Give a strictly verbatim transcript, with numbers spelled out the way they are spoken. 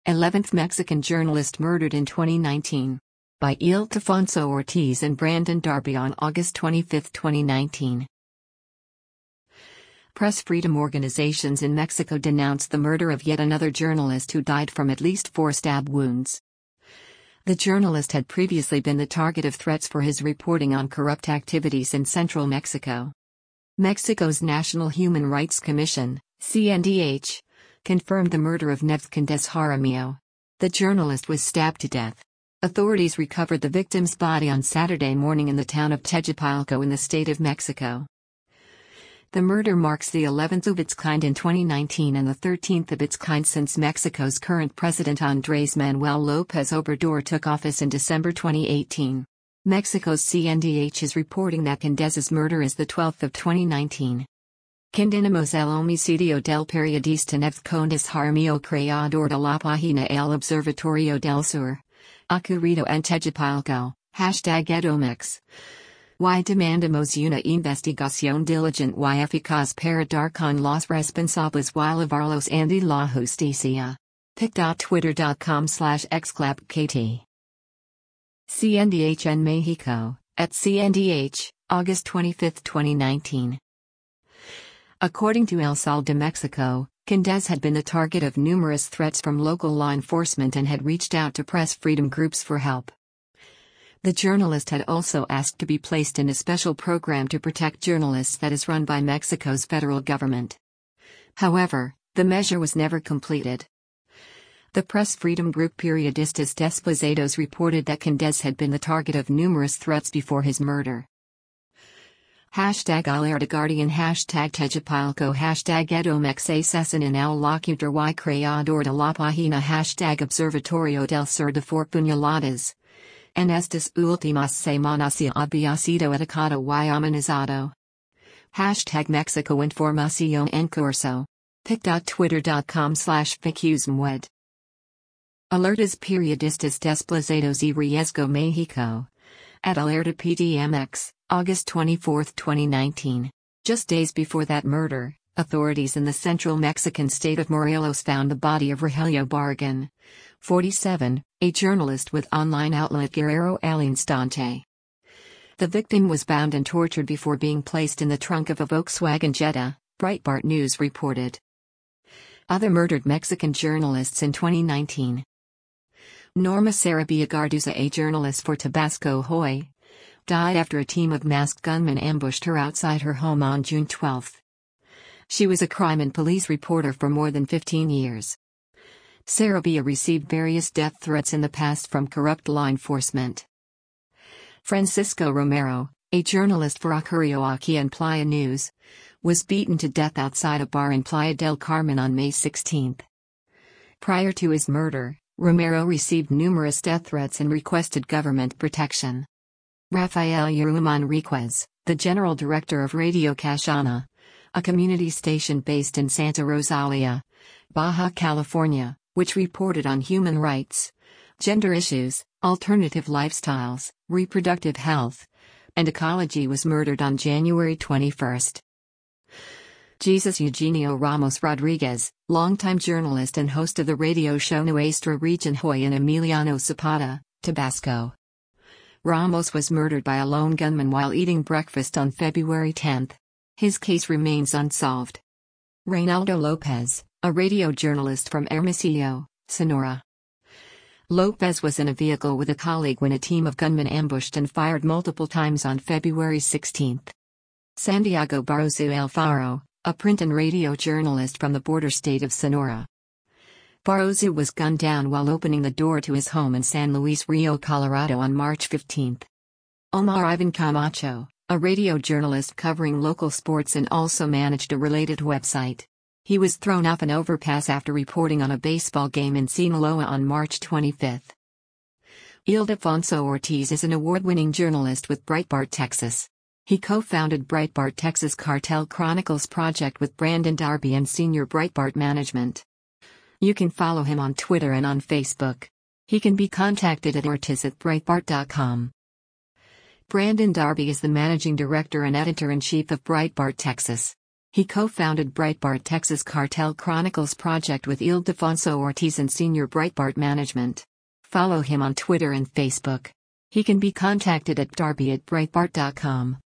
eleventh Mexican journalist murdered in twenty nineteen. By Ildefonso Ortiz and Brandon Darby on August twenty-fifth, twenty nineteen. Press freedom organizations in Mexico denounced the murder of yet another journalist who died from at least four stab wounds. The journalist had previously been the target of threats for his reporting on corrupt activities in central Mexico. Mexico's National Human Rights Commission, C N D H, confirmed the murder of Neves Candez Jaramillo. The journalist was stabbed to death. Authorities recovered the victim's body on Saturday morning in the town of Tejupalco in the state of Mexico. The murder marks the eleventh of its kind in twenty nineteen and the thirteenth of its kind since Mexico's current president Andrés Manuel López Obrador took office in December twenty eighteen. Mexico's C N D H is reporting that Candez's murder is the twelfth of twenty nineteen. Condenamos el homicidio del periodista Neves Candez Jaramillo creador de la página El Observatorio del Sur. Ocurrido en Tejupalco, hashtag Edomex. Y demandamos una investigación diligente y eficaz para dar con los responsables y llevarlos ante la justicia. pic dot twitter dot com slash exclapkt. C N D H en Mexico, at C N D H, August twenty-fifth, twenty nineteen. According to El Sol de Mexico, Candez had been the target of numerous threats from local law enforcement and had reached out to press freedom groups for help. The journalist had also asked to be placed in a special program to protect journalists that is run by Mexico's federal government. However, the measure was never completed. The press freedom group Periodistas Desplazados reported that Candez had been the target of numerous threats before his murder. Hashtag Alerta Guardian Hashtag Tejupalco Hashtag Edomex Asesinan el Locutor y Creador de la Página Hashtag Observatorio del Sur de Puñaladas. En estas últimas semanas se había sido atacado y amenazado. Hashtag Mexico Información en Curso. pic dot twitter dot com slash ficusmwed. Alertas Periodistas Desplazados y Riesgo Mexico. At Alerta P D M X, August twenty-fourth, twenty nineteen. Just days before that murder, authorities in the central Mexican state of Morelos found the body of Rogelio Barragan, forty-seven, a journalist with online outlet Guerrero al Instante. The victim was bound and tortured before being placed in the trunk of a Volkswagen Jetta, Breitbart News reported. Other murdered Mexican journalists in twenty nineteen. Norma Sarabia Garduza, a journalist for Tabasco Hoy, died after a team of masked gunmen ambushed her outside her home on June twelfth. She was a crime and police reporter for more than fifteen years. Sarabia received various death threats in the past from corrupt law enforcement. Francisco Romero, a journalist for Ocurrió Aquí en Playa News, was beaten to death outside a bar in Playa del Carmen on May sixteenth. Prior to his murder, Romero received numerous death threats and requested government protection. Rafael Yeruma Enriquez, the general director of Radio Cachana, a community station based in Santa Rosalia, Baja California, which reported on human rights, gender issues, alternative lifestyles, reproductive health, and ecology, was murdered on January twenty-first. Jesus Eugenio Ramos Rodriguez, longtime journalist and host of the radio show Nuestra Region Hoy in Emiliano Zapata, Tabasco. Ramos was murdered by a lone gunman while eating breakfast on February tenth. His case remains unsolved. Reynaldo Lopez, a radio journalist from Hermosillo, Sonora. Lopez was in a vehicle with a colleague when a team of gunmen ambushed and fired multiple times on February sixteenth. Santiago Barroso Alfaro, a print and radio journalist from the border state of Sonora. Barroso was gunned down while opening the door to his home in San Luis Rio Colorado on March fifteenth. Omar Ivan Camacho, a radio journalist covering local sports and also managed a related website. He was thrown off an overpass after reporting on a baseball game in Sinaloa on March twenty-fifth. Ildefonso Ortiz is an award-winning journalist with Breitbart Texas. He co-founded Breitbart Texas Cartel Chronicles project with Brandon Darby and senior Breitbart management. You can follow him on Twitter and on Facebook. He can be contacted at ortiz at breitbart dot com. Brandon Darby is the managing director and editor-in-chief of Breitbart Texas. He co-founded Breitbart Texas Cartel Chronicles project with Ildefonso Ortiz and Senior Breitbart Management. Follow him on Twitter and Facebook. He can be contacted at darby at breitbart dot com.